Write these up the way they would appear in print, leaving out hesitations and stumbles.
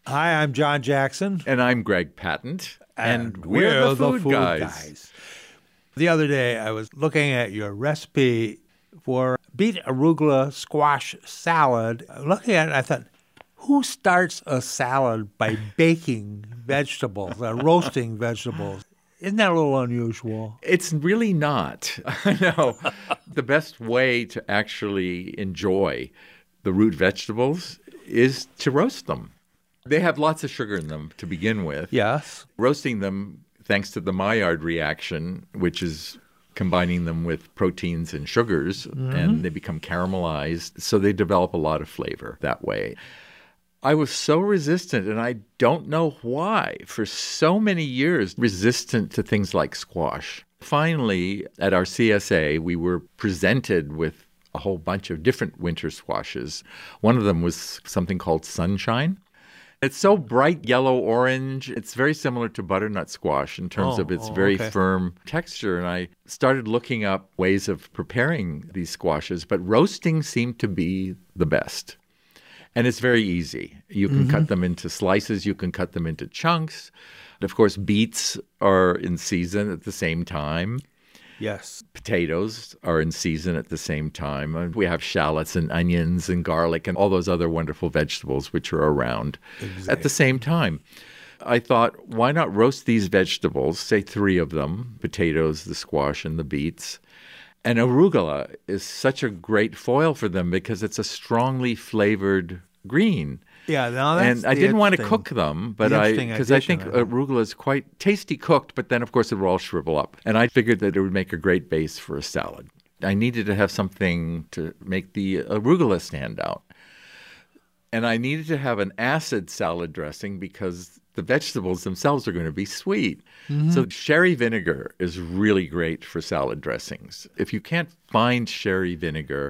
Hi, I'm John Jackson. And I'm Greg Patent. And we're the food guys. The other day, I was looking at your recipe for beet arugula squash salad. Looking at it, I thought, who starts a salad by baking vegetables, roasting vegetables? Isn't that a little unusual? It's really not. I know. The best way to actually enjoy the root vegetables is to roast them. They have lots of sugar in them to begin with. Yes. Roasting them, thanks to the Maillard reaction, which is combining them with proteins and sugars, and they become caramelized, so they develop a lot of flavor that way. I was so resistant, and I don't know why, for so many years, resistant to things like squash. Finally, at our CSA, we were presented with a whole bunch of different winter squashes. One of them was something called Sunshine. It's so bright yellow-orange. It's very similar to butternut squash in terms of its very firm texture. And I started looking up ways of preparing these squashes, but roasting seemed to be the best. And it's very easy. You can cut them into slices. You can cut them into chunks. Of course, beets are in season at the same time. Yes. Potatoes are in season at the same time. We have shallots and onions and garlic and all those other wonderful vegetables which are around at the same time. I thought, why not roast these vegetables, say 3 of them, potatoes, the squash, and the beets. And arugula is such a great foil for them because it's a strongly flavored green. Yeah, now that's and I didn't want to cook them, but because I think arugula is quite tasty cooked, but then of course it will all shrivel up. And I figured that it would make a great base for a salad. I needed to have something to make the arugula stand out. And I needed to have an acid salad dressing because the vegetables themselves are going to be sweet. So sherry vinegar is really great for salad dressings. If you can't find sherry vinegar,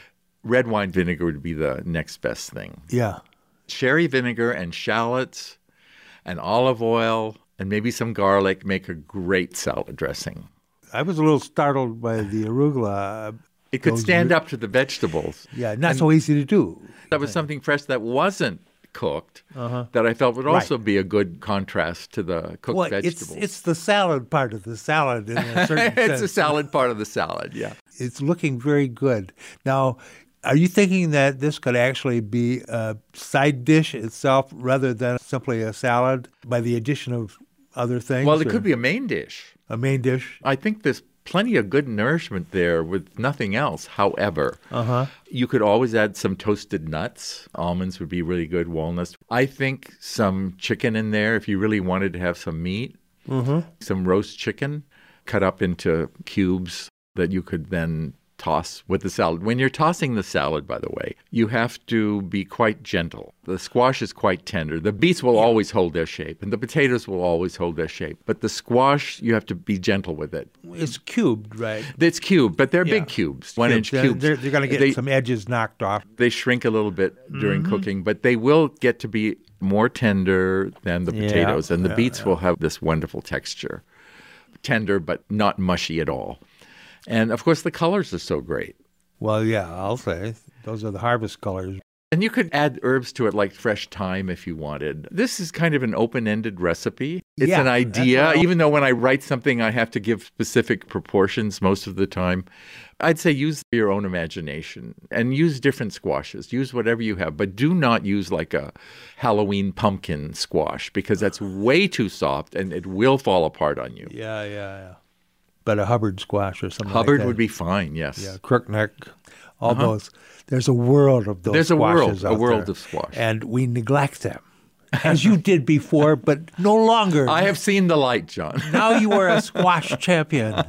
red wine vinegar would be the next best thing. Yeah. Sherry vinegar and shallots and olive oil and maybe some garlic make a great salad dressing. I was a little startled by the arugula. It could stand up to the vegetables. Yeah, not so easy to do. That was something fresh that wasn't cooked that I felt would also be a good contrast to the cooked vegetables. It's the salad part of the salad in a certain sense. It's a salad part of the salad, yeah. It's looking very good. Now, are you thinking that this could actually be a side dish itself rather than simply a salad by the addition of other things? Well, it could be a main dish. A main dish? I think there's plenty of good nourishment there with nothing else. However, you could always add some toasted nuts. Almonds would be really good, walnuts. I think some chicken in there if you really wanted to have some meat. Some roast chicken cut up into cubes that you could then toss with the salad. When you're tossing the salad, by the way, you have to be quite gentle. The squash is quite tender. The beets will always hold their shape, and the potatoes will always hold their shape. But the squash, you have to be gentle with it. It's cubed, right? It's cubed, but they're big cubes, 1-inch cubes. They're going to get some edges knocked off. They shrink a little bit during cooking, but they will get to be more tender than the potatoes, and the beets will have this wonderful texture. Tender, but not mushy at all. And, of course, the colors are so great. Well, yeah, I'll say. Those are the harvest colors. And you could add herbs to it like fresh thyme if you wanted. This is kind of an open-ended recipe. It's an idea. Even though when I write something, I have to give specific proportions most of the time. I'd say use your own imagination and use different squashes. Use whatever you have. But do not use like a Halloween pumpkin squash because that's way too soft and it will fall apart on you. Yeah. But a Hubbard squash or something Hubbard like that. would be fine, yes. Yeah, crookneck, all those. There's a world of those squashes There's a world of squash. And we neglect them, as you did before, but no longer. I have seen the light, John. Now you are a squash champion.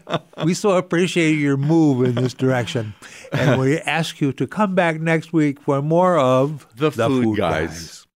We so appreciate your move in this direction. And we ask you to come back next week for more of The Food Guys.